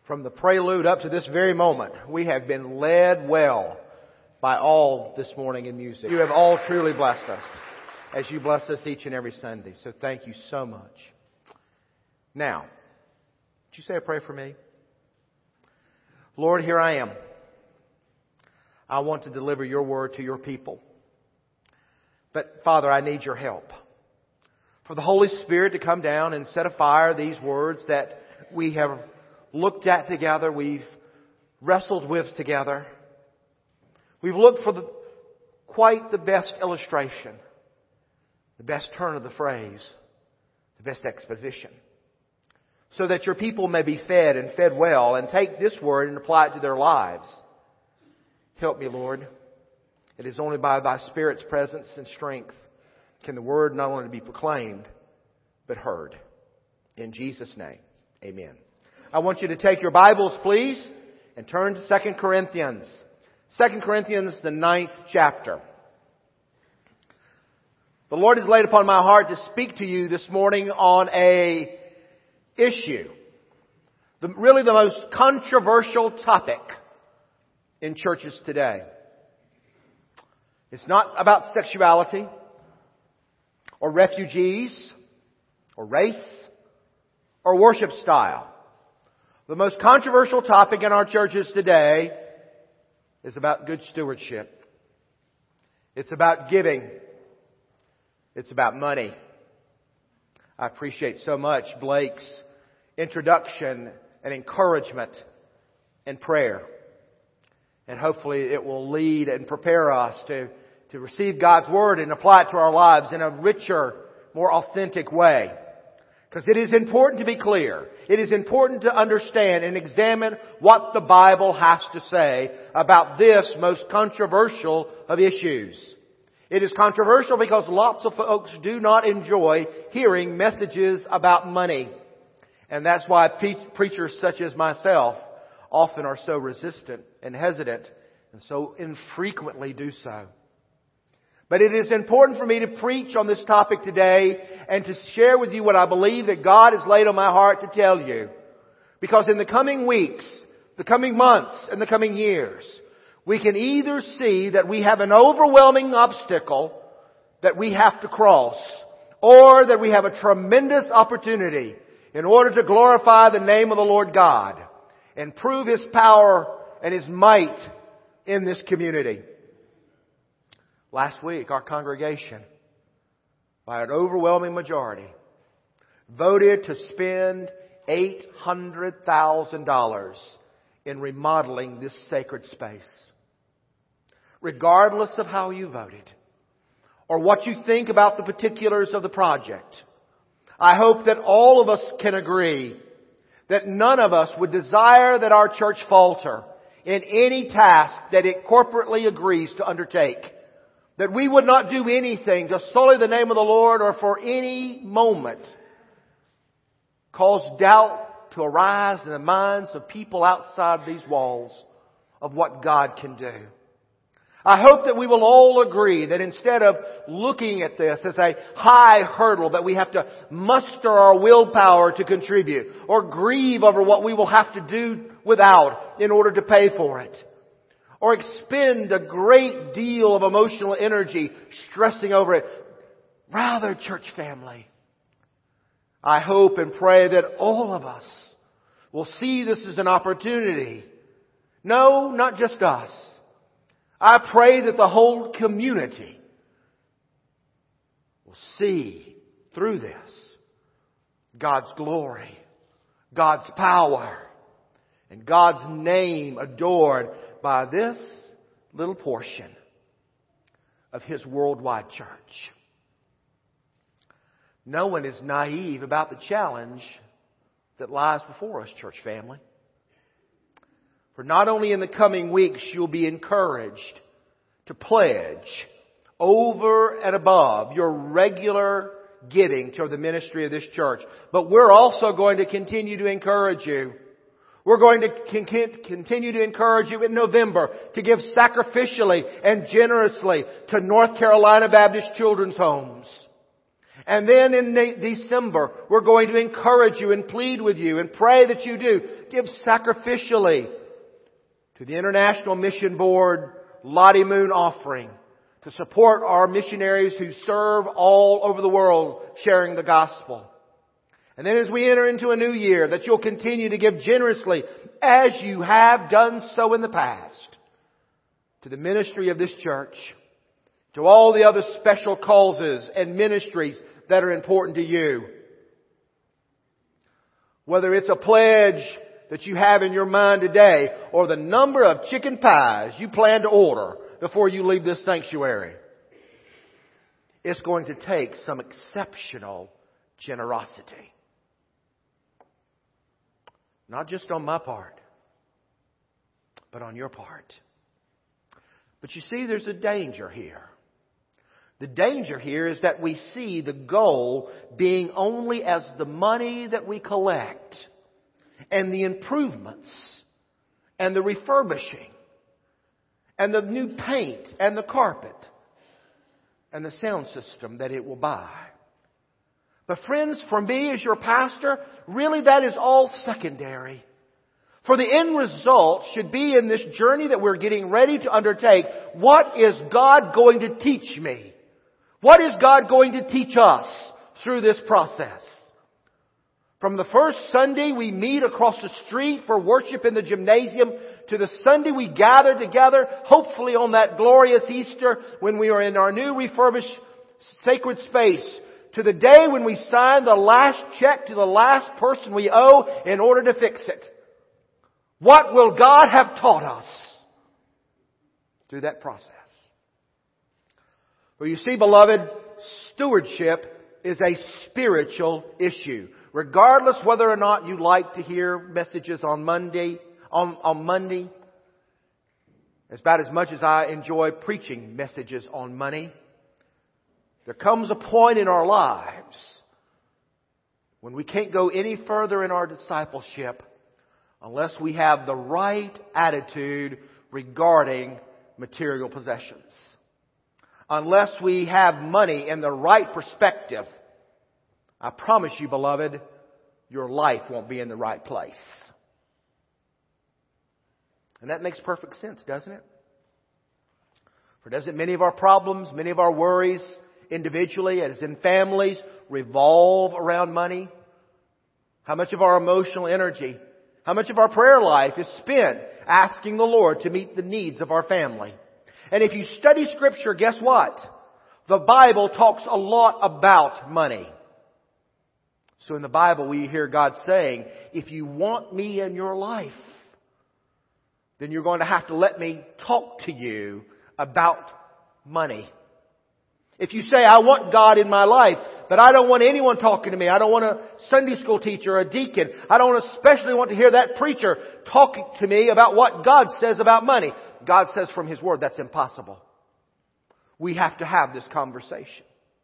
From the prelude up to this very moment, we have been led well by all this morning in music. You have all truly blessed us as you bless us each and every Sunday. So thank you so much. Now, would you say a prayer for me? Lord, here I am. I want to deliver your word to your people. But Father, I need your help. For the Holy Spirit to come down and set afire these words that we have looked at together, we've wrestled with together. We've looked for quite the best illustration, the best turn of the phrase, the best exposition, so that your people may be fed and fed well and take this word and apply it to their lives. Help me, Lord. It is only by Thy Spirit's presence and strength can the word not only be proclaimed, but heard. In Jesus' name, amen. I want you to take your Bibles, please, and turn to 2 Corinthians. 2 Corinthians, the 9th chapter. The Lord has laid upon my heart to speak to you this morning on a issue. Really the most controversial topic in churches today. It's not about sexuality, or refugees, or race, or worship style. The most controversial topic in our churches today is about good stewardship. It's about giving. It's about money. I appreciate so much Blake's introduction and encouragement and prayer. And hopefully it will lead and prepare us to receive God's Word and apply it to our lives in a richer, more authentic way. Because it is important to be clear. It is important to understand and examine what the Bible has to say about this most controversial of issues. It is controversial because lots of folks do not enjoy hearing messages about money. And that's why preachers such as myself often are so resistant and hesitant and so infrequently do so. But it is important for me to preach on this topic today and to share with you what I believe that God has laid on my heart to tell you. Because in the coming weeks, the coming months, and the coming years, we can either see that we have an overwhelming obstacle that we have to cross, or that we have a tremendous opportunity in order to glorify the name of the Lord God and prove His power and His might in this community. Last week, our congregation, by an overwhelming majority, voted to spend $800,000 in remodeling this sacred space. Regardless of how you voted, or what you think about the particulars of the project, I hope that all of us can agree that none of us would desire that our church falter in any task that it corporately agrees to undertake. That we would not do anything to sully the name of the Lord or for any moment cause doubt to arise in the minds of people outside these walls of what God can do. I hope that we will all agree that instead of looking at this as a high hurdle that we have to muster our willpower to contribute or grieve over what we will have to do without in order to pay for it, or expend a great deal of emotional energy stressing over it. Rather, church family, I hope and pray that all of us will see this as an opportunity. No, not just us. I pray that the whole community will see through this God's glory, God's power, and God's name adored by this little portion of His worldwide church. No one is naive about the challenge that lies before us, church family. For not only in the coming weeks you'll be encouraged to pledge over and above your regular giving to the ministry of this church, but we're also going to continue to encourage you. We're going to continue to encourage you in November to give sacrificially and generously to North Carolina Baptist Children's Homes. And then in December, we're going to encourage you and plead with you and pray that you do give sacrificially to the International Mission Board Lottie Moon offering to support our missionaries who serve all over the world sharing the gospel. And then as we enter into a new year, that you'll continue to give generously as you have done so in the past to the ministry of this church, to all the other special causes and ministries that are important to you. Whether it's a pledge that you have in your mind today or the number of chicken pies you plan to order before you leave this sanctuary, it's going to take some exceptional generosity. Not just on my part, but on your part. But you see, there's a danger here. The danger here is that we see the goal being only as the money that we collect and the improvements and the refurbishing and the new paint and the carpet and the sound system that it will buy. But friends, for me as your pastor, really that is all secondary. For the end result should be in this journey that we're getting ready to undertake. What is God going to teach me? What is God going to teach us through this process? From the first Sunday we meet across the street for worship in the gymnasium to the Sunday we gather together, hopefully on that glorious Easter when we are in our new refurbished sacred space, to the day when we sign the last check to the last person we owe in order to fix it. What will God have taught us through that process? Well, you see, beloved, stewardship is a spiritual issue. Regardless whether or not you like to hear messages on Monday, it's about as much as I enjoy preaching messages on money. There comes a point in our lives when we can't go any further in our discipleship unless we have the right attitude regarding material possessions. Unless we have money in the right perspective, I promise you, beloved, your life won't be in the right place. And that makes perfect sense, doesn't it? For doesn't many of our problems, many of our worries, individually as in families, revolve around money? How much of our emotional energy, how much of our prayer life is spent asking the Lord to meet the needs of our family? And if you study Scripture, guess what? The Bible talks a lot about money. So in the Bible we hear God saying, if you want me in your life, then you're going to have to let me talk to you about money. If you say, I want God in my life, but I don't want anyone talking to me. I don't want a Sunday school teacher or a deacon. I don't especially want to hear that preacher talking to me about what God says about money. God says from His Word that's impossible. We have to have this conversation.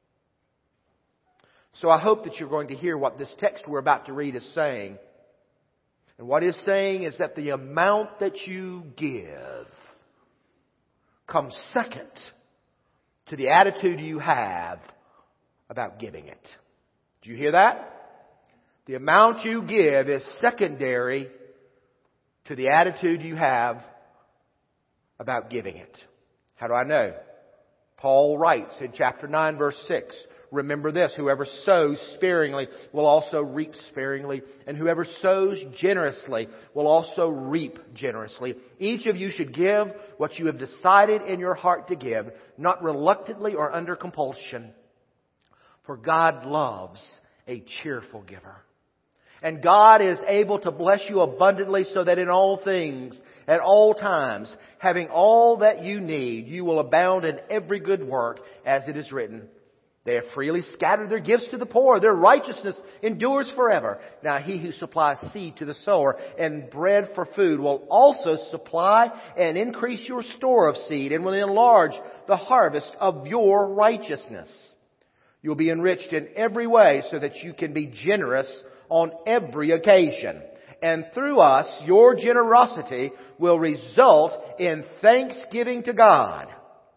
So I hope that you're going to hear what this text we're about to read is saying. And what it's saying is that the amount that you give comes second to the attitude you have about giving it. Do you hear that? The amount you give is secondary to the attitude you have about giving it. How do I know? Paul writes in chapter 9, verse 6, remember this, whoever sows sparingly will also reap sparingly, and whoever sows generously will also reap generously. Each of you should give what you have decided in your heart to give, not reluctantly or under compulsion. For God loves a cheerful giver. And God is able to bless you abundantly so that in all things, at all times, having all that you need, you will abound in every good work, as it is written. They have freely scattered their gifts to the poor. Their righteousness endures forever. Now He who supplies seed to the sower and bread for food will also supply and increase your store of seed and will enlarge the harvest of your righteousness. You'll be enriched in every way so that you can be generous on every occasion. And through us, your generosity will result in thanksgiving to God.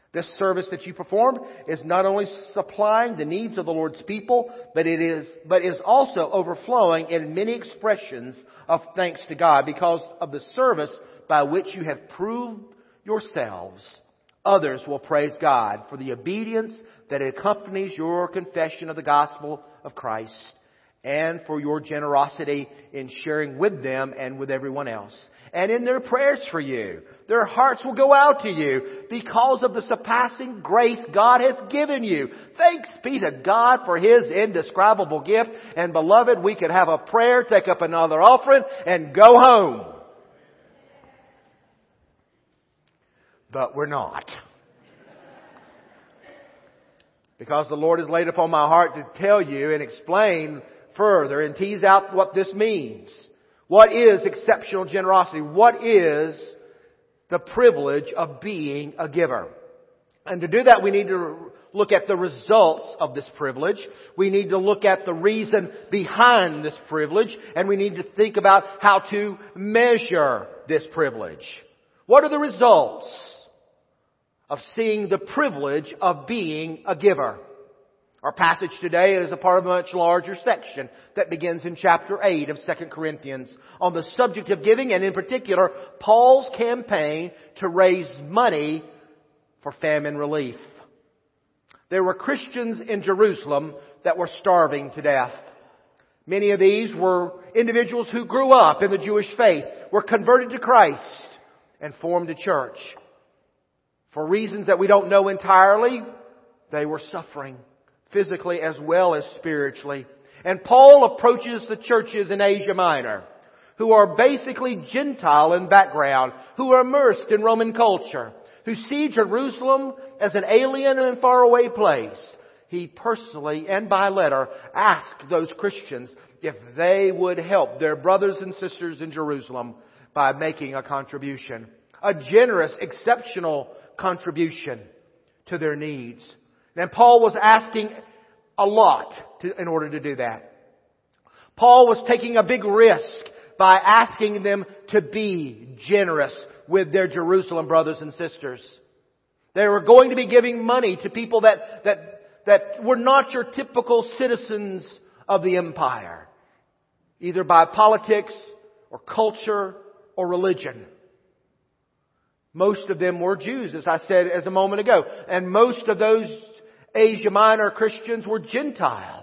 This service that you performed is not only supplying the needs of the Lord's people, but is also overflowing in many expressions of thanks to God because of the service by which you have proved yourselves. Others will praise God for the obedience that accompanies your confession of the gospel of Christ and for your generosity in sharing with them and with everyone else. And in their prayers for you, their hearts will go out to you because of the surpassing grace God has given you. Thanks be to God for His indescribable gift. And beloved, we could have a prayer, take up another offering, and go home. But we're not. Because the Lord has laid upon my heart to tell you and explain further and tease out what this means. What is exceptional generosity? What is the privilege of being a giver? And to do that, we need to look at the results of this privilege. We need to look at the reason behind this privilege. And we need to think about how to measure this privilege. What are the results of seeing the privilege of being a giver? Our passage today is a part of a much larger section that begins in chapter 8 of 2 Corinthians on the subject of giving, and in particular, Paul's campaign to raise money for famine relief. There were Christians in Jerusalem that were starving to death. Many of these were individuals who grew up in the Jewish faith, were converted to Christ, and formed a church. For reasons that we don't know entirely, they were suffering, physically as well as spiritually. And Paul approaches the churches in Asia Minor, who are basically Gentile in background, who are immersed in Roman culture, who see Jerusalem as an alien and faraway place. He personally and by letter asked those Christians if they would help their brothers and sisters in Jerusalem by making a contribution. A generous, exceptional contribution to their needs. And Paul was asking a lot in order to do that. Paul was taking a big risk by asking them to be generous with their Jerusalem brothers and sisters. They were going to be giving money to people that were not your typical citizens of the empire, either by politics or culture or religion. Most of them were Jews, as I said a moment ago. And most of those Asia Minor Christians were Gentile.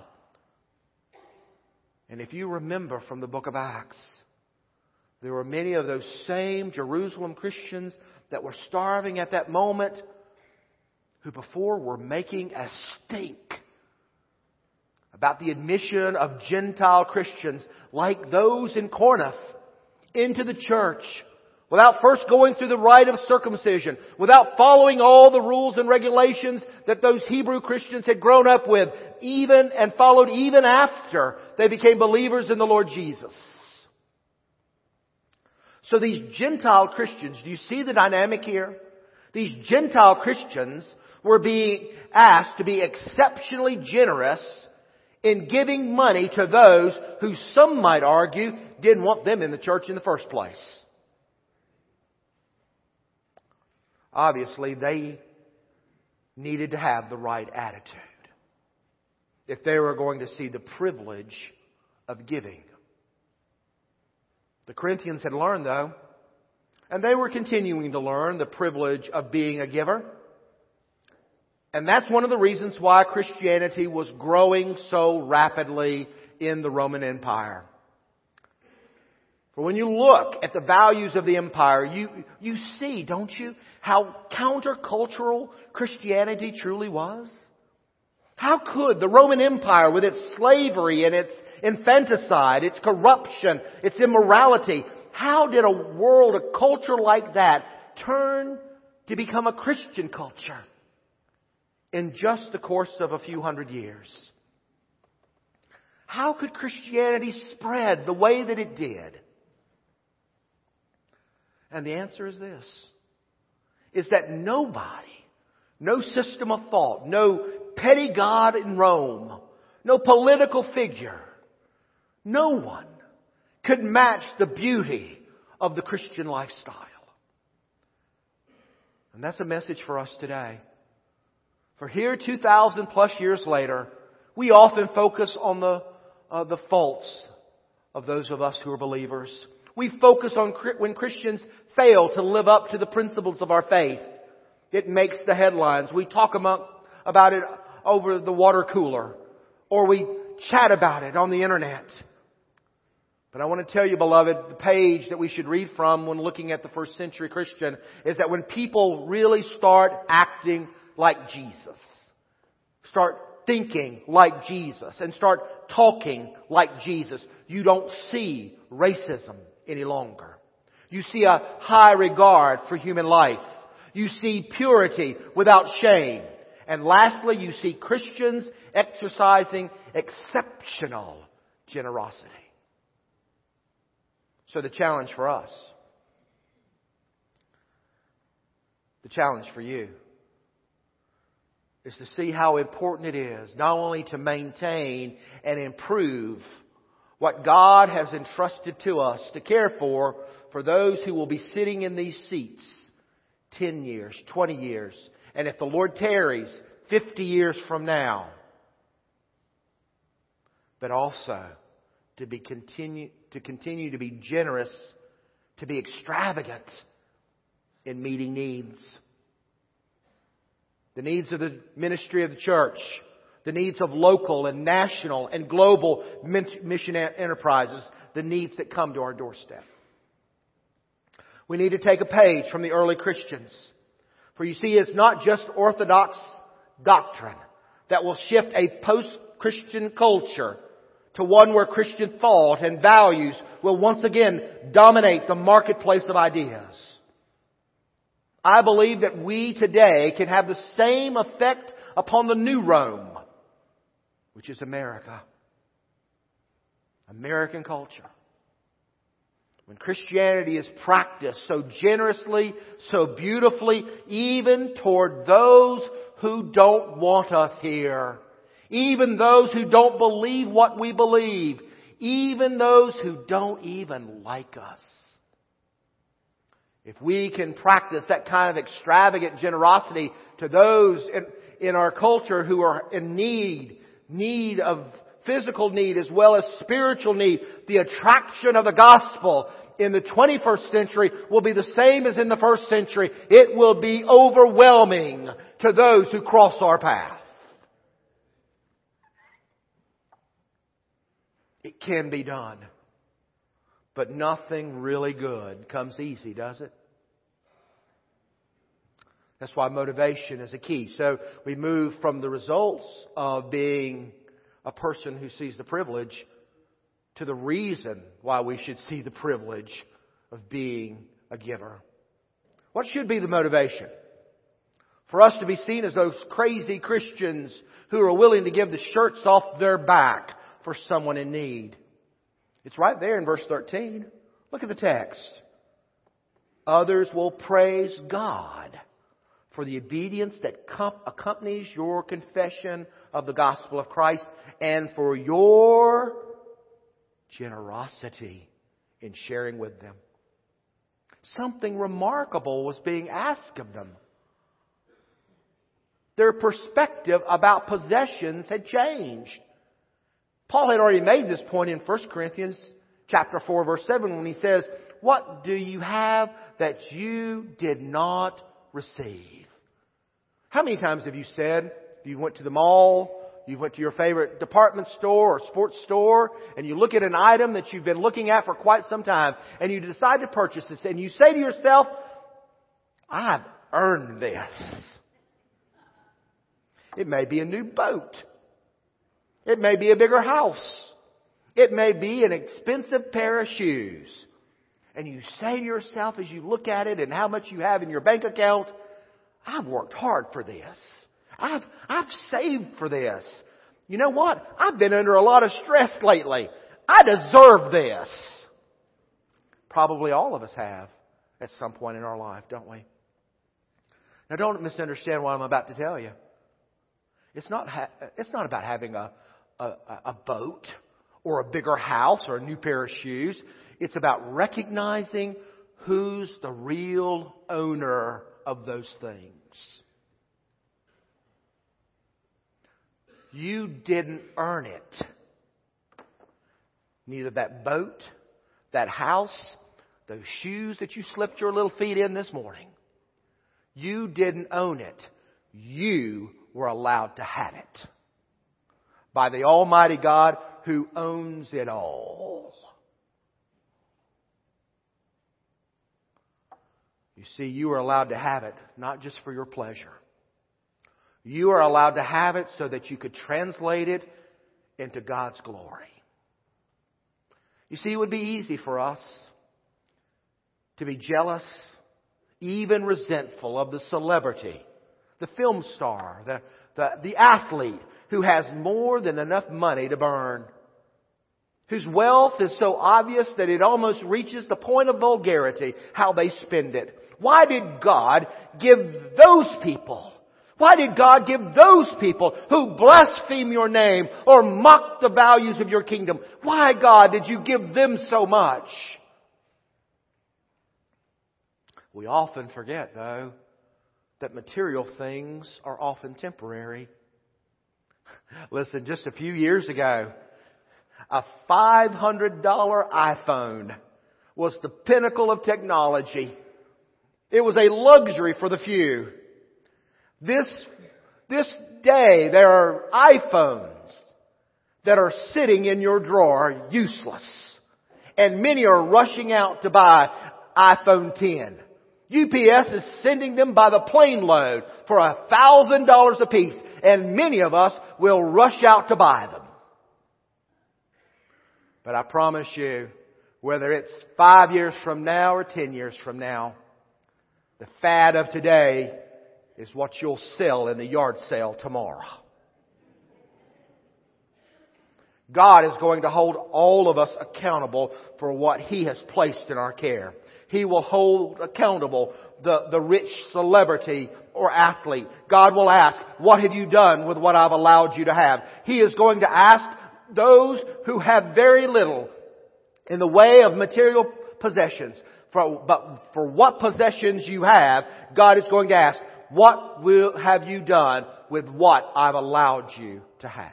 And if you remember from the book of Acts, there were many of those same Jerusalem Christians that were starving at that moment, who before were making a stink about the admission of Gentile Christians like those in Corinth into the church, without first going through the rite of circumcision, without following all the rules and regulations that those Hebrew Christians had grown up with, even and followed even after they became believers in the Lord Jesus. So these Gentile Christians, do you see the dynamic here? These Gentile Christians were being asked to be exceptionally generous in giving money to those who some might argue didn't want them in the church in the first place. Obviously, they needed to have the right attitude if they were going to see the privilege of giving. The Corinthians had learned, though, and they were continuing to learn the privilege of being a giver. And that's one of the reasons why Christianity was growing so rapidly in the Roman Empire. For when you look at the values of the empire, you see, don't you, how countercultural Christianity truly was? How could the Roman Empire, with its slavery and its infanticide, its corruption, its immorality, how did a culture like that turn to become a Christian culture in just the course of a few hundred years? How could Christianity spread the way that it did? And the answer is this, is that nobody, no system of thought, no petty god in Rome, no political figure, no one could match the beauty of the Christian lifestyle. And that's a message for us today. For here, 2,000 plus years later, we often focus on the faults of those of us who are believers. We focus on when Christians fail to live up to the principles of our faith. It makes the headlines. We talk about it over the water cooler, or we chat about it on the internet. But I want to tell you, beloved, the page that we should read from when looking at the first century Christian is that when people really start acting like Jesus, start thinking like Jesus, and start talking like Jesus, you don't see racism any longer. You see a high regard for human life. You see purity without shame. And lastly, you see Christians exercising exceptional generosity. So the challenge for us, the challenge for you, is to see how important it is not only to maintain and improve what God has entrusted to us to care for those who will be sitting in these seats 10 years, 20 years, and if the Lord tarries, 50 years from now, but also to continue to be generous, to be extravagant in meeting needs. The needs of the ministry of the church, the needs of local and national and global mission enterprises, the needs that come to our doorstep. We need to take a page from the early Christians. For you see, it's not just orthodox doctrine that will shift a post-Christian culture to one where Christian thought and values will once again dominate the marketplace of ideas. I believe that we today can have the same effect upon the new Rome, which is America. American culture. When Christianity is practiced so generously, so beautifully, even toward those who don't want us here. Even those who don't believe what we believe. Even those who don't even like us. If we can practice that kind of extravagant generosity to those in our culture who are in need of physical need as well as spiritual need, the attraction of the gospel in the 21st century will be the same as in the first century. It will be overwhelming to those who cross our path. It can be done. But nothing really good comes easy, does it? That's why motivation is a key. So we move from the results of being a person who sees the privilege to the reason why we should see the privilege of being a giver. What should be the motivation? For us to be seen as those crazy Christians who are willing to give the shirts off their back for someone in need. It's right there in verse 13. Look at the text. Others will praise God for the obedience that accompanies your confession of the gospel of Christ and for your generosity in sharing with them. Something remarkable was being asked of them. Their perspective about possessions had changed. Paul had already made this point in 1 Corinthians chapter 4, verse 7 when he says, "What do you have that you did not receive?" How many times have you said, you went to the mall, you went to your favorite department store or sports store, and you look at an item that you've been looking at for quite some time, and you decide to purchase this, and you say to yourself, "I've earned this." It may be a new boat. It may be a bigger house. It may be an expensive pair of shoes. And you say to yourself as you look at it and how much you have in your bank account, "I've worked hard for this. I've saved for this. You know what? I've been under a lot of stress lately. I deserve this." Probably all of us have at some point in our life, don't we? Now don't misunderstand what I'm about to tell you. It's not about having a boat or a bigger house or a new pair of shoes. It's about recognizing who's the real owner of those things. You didn't earn it. Neither that boat, that house, those shoes that you slipped your little feet in this morning. You didn't own it. You were allowed to have it by the Almighty God who owns it all. You see, you are allowed to have it not just for your pleasure. You are allowed to have it so that you could translate it into God's glory. You see, it would be easy for us to be jealous, even resentful of the celebrity, the film star, the athlete who has more than enough money to burn, whose wealth is so obvious that it almost reaches the point of vulgarity, how they spend it. Why did God give those people? Why did God give those people who blaspheme your name or mock the values of your kingdom? Why, God, did you give them so much? We often forget, though, that material things are often temporary. Listen, just a few years ago, a $500 iPhone was the pinnacle of technology. It was a luxury for the few. This day, there are iPhones that are sitting in your drawer useless. And many are rushing out to buy iPhone 10. UPS is sending them by the plane load for $1,000 a piece. And many of us will rush out to buy them. But I promise you, whether it's 5 years from now or 10 years from now, the fad of today is what you'll sell in the yard sale tomorrow. God is going to hold all of us accountable for what He has placed in our care. He will hold accountable the rich celebrity or athlete. God will ask, what have you done with what I've allowed you to have? He is going to ask those who have very little in the way of material possessions. But for what possessions you have, God is going to ask, what have you done with what I've allowed you to have?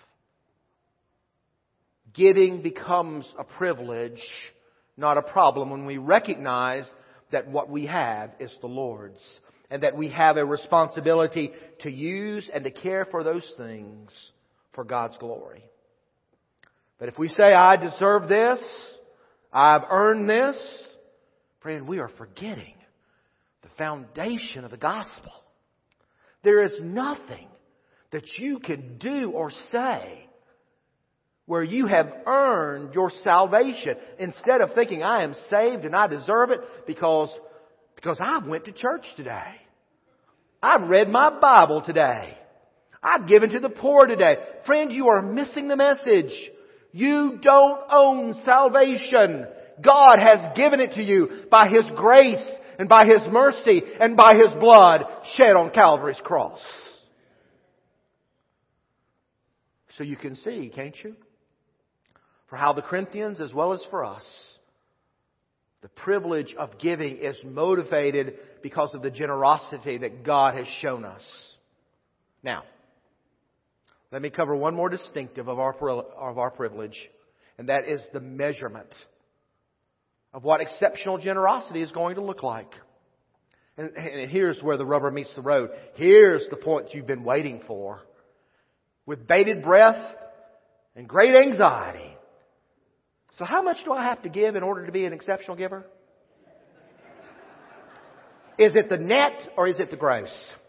Giving becomes a privilege, not a problem, when we recognize that what we have is the Lord's, and that we have a responsibility to use and to care for those things for God's glory. But if we say, I deserve this, I've earned this, friend, we are forgetting the foundation of the gospel. There is nothing that you can do or say where you have earned your salvation. Instead of thinking, I am saved and I deserve it because I went to church today. I've read my Bible today. I've given to the poor today. Friend, you are missing the message. You don't own salvation. God has given it to you by His grace and by His mercy and by His blood shed on Calvary's cross. So you can see, can't you? For how the Corinthians, as well as for us, the privilege of giving is motivated because of the generosity that God has shown us. Now, let me cover one more distinctive of our privilege, and that is the measurement of what exceptional generosity is going to look like. And here's where the rubber meets the road. Here's the point you've been waiting for. With bated breath and great anxiety. So how much do I have to give in order to be an exceptional giver? Is it the net or is it the gross?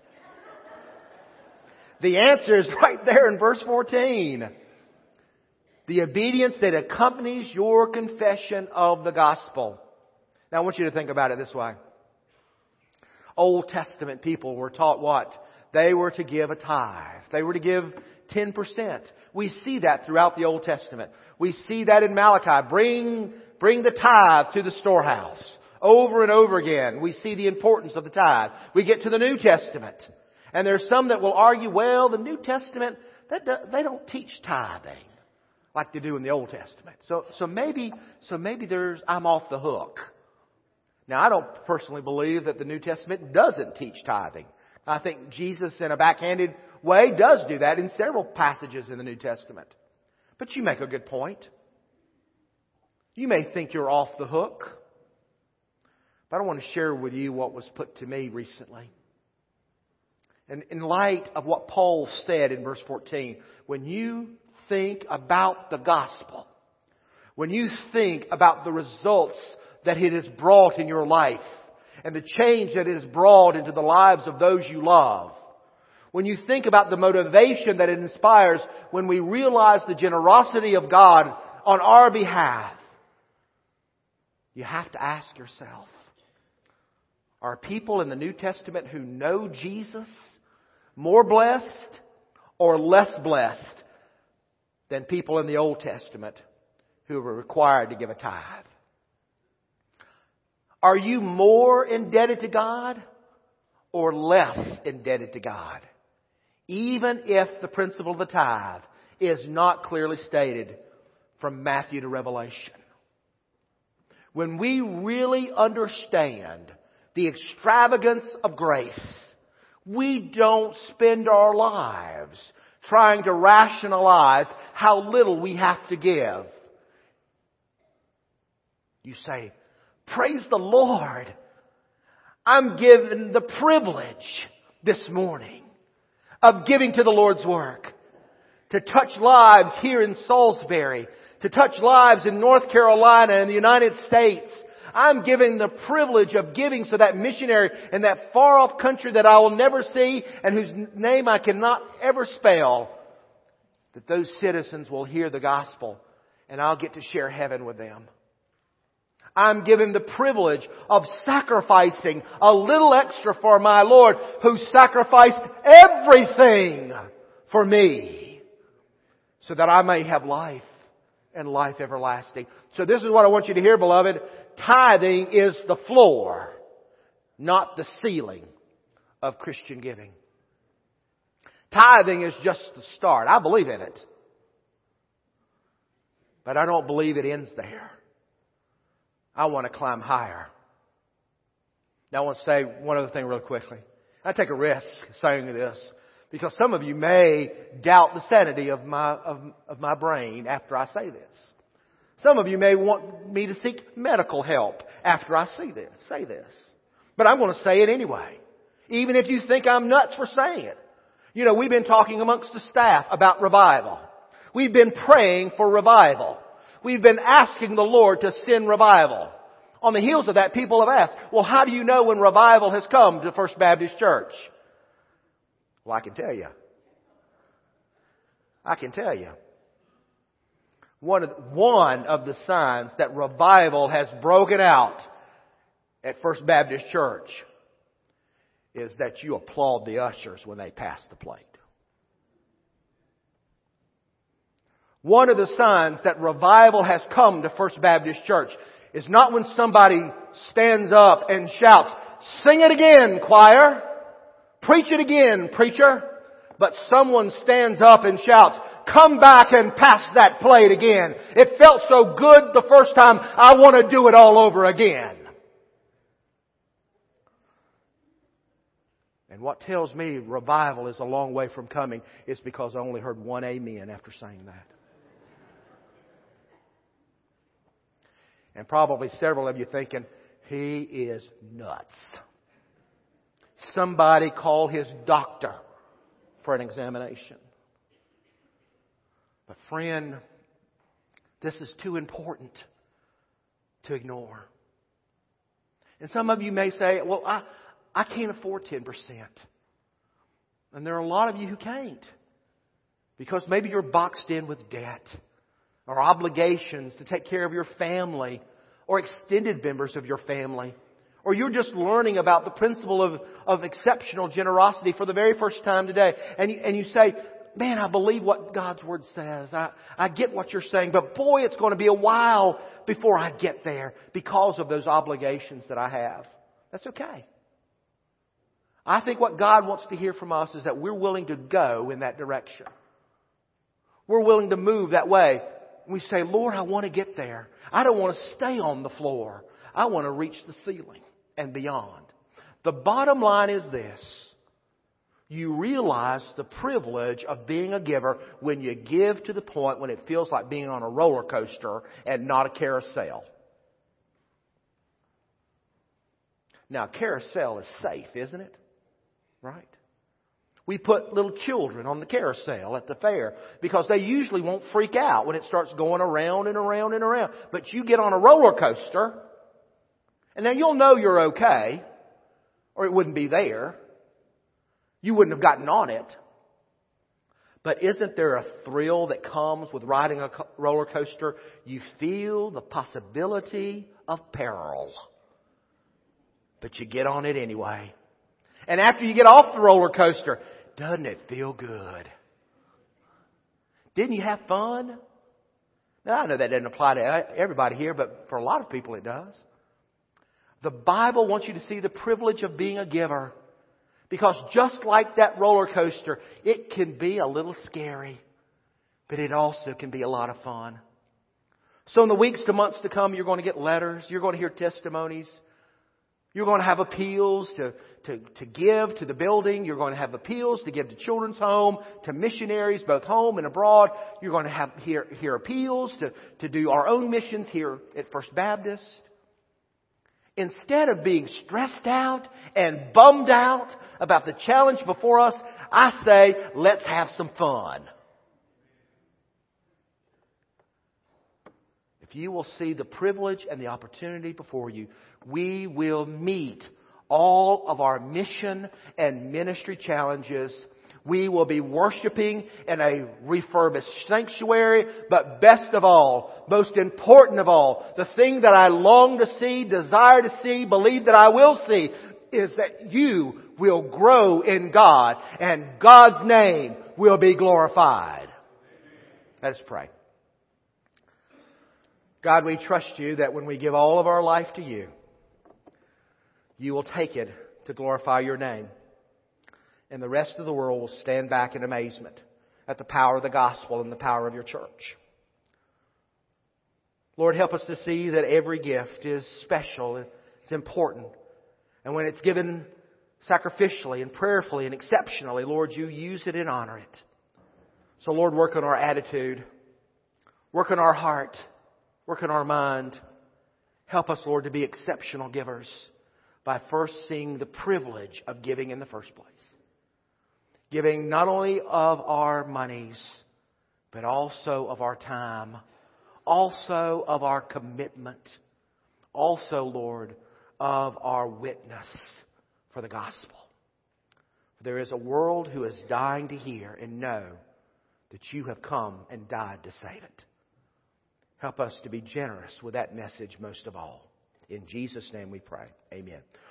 The answer is right there in verse 14. The obedience that accompanies your confession of the gospel. Now I want you to think about it this way. Old Testament people were taught what? They were to give a tithe. They were to give 10%. We see that throughout the Old Testament. We see that in Malachi. Bring the tithe to the storehouse. Over and over again, we see the importance of the tithe. We get to the New Testament. And there's some that will argue, well, the New Testament, they don't teach tithing like they do in the Old Testament. So maybe I'm off the hook. Now, I don't personally believe that the New Testament doesn't teach tithing. I think Jesus, in a backhanded way, does do that in several passages in the New Testament. But you make a good point. You may think you're off the hook. But I want to share with you what was put to me recently. And in light of what Paul said in verse 14, when you think about the gospel, when you think about the results that it has brought in your life, and the change that it has brought into the lives of those you love, when you think about the motivation that it inspires when we realize the generosity of God on our behalf, you have to ask yourself, are people in the New Testament who know Jesus more blessed or less blessed than people in the Old Testament who were required to give a tithe? Are you more indebted to God or less indebted to God? Even if the principle of the tithe is not clearly stated from Matthew to Revelation. When we really understand the extravagance of grace, we don't spend our lives trying to rationalize how little we have to give. You say, praise the Lord. I'm given the privilege this morning of giving to the Lord's work. To touch lives here in Salisbury. To touch lives in North Carolina and the United States. I'm given the privilege of giving so that missionary in that far off country that I will never see and whose name I cannot ever spell, that those citizens will hear the gospel and I'll get to share heaven with them. I'm given the privilege of sacrificing a little extra for my Lord who sacrificed everything for me so that I may have life and life everlasting. So this is what I want you to hear, beloved. Tithing is the floor, not the ceiling of Christian giving. Tithing is just the start. I believe in it. But I don't believe it ends there. I want to climb higher. Now I want to say one other thing real quickly. I take a risk saying this because some of you may doubt the sanity of my brain after I say this. Some of you may want me to seek medical help after I say this. But I'm going to say it anyway. Even if you think I'm nuts for saying it. You know, we've been talking amongst the staff about revival. We've been praying for revival. We've been asking the Lord to send revival. On the heels of that, people have asked, well, how do you know when revival has come to First Baptist Church? Well, I can tell you. One of the signs that revival has broken out at First Baptist Church is that you applaud the ushers when they pass the plate. One of the signs that revival has come to First Baptist Church is not when somebody stands up and shouts, "Sing it again, choir! Preach it again, preacher!" But someone stands up and shouts, "Come back and pass that plate again. It felt so good the first time, I want to do it all over again." And what tells me revival is a long way from coming is because I only heard one amen after saying that. And probably several of you thinking, he is nuts. Somebody call his doctor for an examination. But friend, this is too important to ignore. And some of you may say, well, I can't afford 10%. And there are a lot of you who can't. Because maybe you're boxed in with debt or obligations to take care of your family or extended members of your family. Or you're just learning about the principle of exceptional generosity for the very first time today. And you say, man, I believe what God's Word says. I get what you're saying. But boy, it's going to be a while before I get there because of those obligations that I have. That's okay. I think what God wants to hear from us is that we're willing to go in that direction. We're willing to move that way. We say, Lord, I want to get there. I don't want to stay on the floor. I want to reach the ceiling and beyond. The bottom line is this. You realize the privilege of being a giver when you give to the point when it feels like being on a roller coaster and not a carousel. Now, carousel is safe, isn't it? Right? We put little children on the carousel at the fair because they usually won't freak out when it starts going around and around and around. But you get on a roller coaster, and now you'll know you're okay, or it wouldn't be there. You wouldn't have gotten on it. But isn't there a thrill that comes with riding a roller coaster? You feel the possibility of peril. But you get on it anyway. And after you get off the roller coaster, doesn't it feel good? Didn't you have fun? Now, I know that doesn't apply to everybody here, but for a lot of people it does. The Bible wants you to see the privilege of being a giver. Because just like that roller coaster, it can be a little scary, but it also can be a lot of fun. So in the weeks to months to come, you're going to get letters. You're going to hear testimonies. You're going to have appeals to give to the building. You're going to have appeals to give to Children's Home, to missionaries, both home and abroad. You're going to hear appeals to do our own missions here at First Baptist. Instead of being stressed out and bummed out about the challenge before us, I say, let's have some fun. If you will see the privilege and the opportunity before you, we will meet all of our mission and ministry challenges. We will be worshiping in a refurbished sanctuary, but best of all, most important of all, the thing that I long to see, desire to see, believe that I will see, is that you will grow in God and God's name will be glorified. Let us pray. God, we trust you that when we give all of our life to you, you will take it to glorify your name. And the rest of the world will stand back in amazement at the power of the gospel and the power of your church. Lord, help us to see that every gift is special, it's important. And when it's given sacrificially and prayerfully and exceptionally, Lord, you use it and honor it. So Lord, work on our attitude, work on our heart, work on our mind. Help us, Lord, to be exceptional givers by first seeing the privilege of giving in the first place. Giving not only of our monies, but also of our time, also of our commitment, also, Lord, of our witness for the gospel. There is a world who is dying to hear and know that you have come and died to save it. Help us to be generous with that message most of all. In Jesus' name we pray. Amen.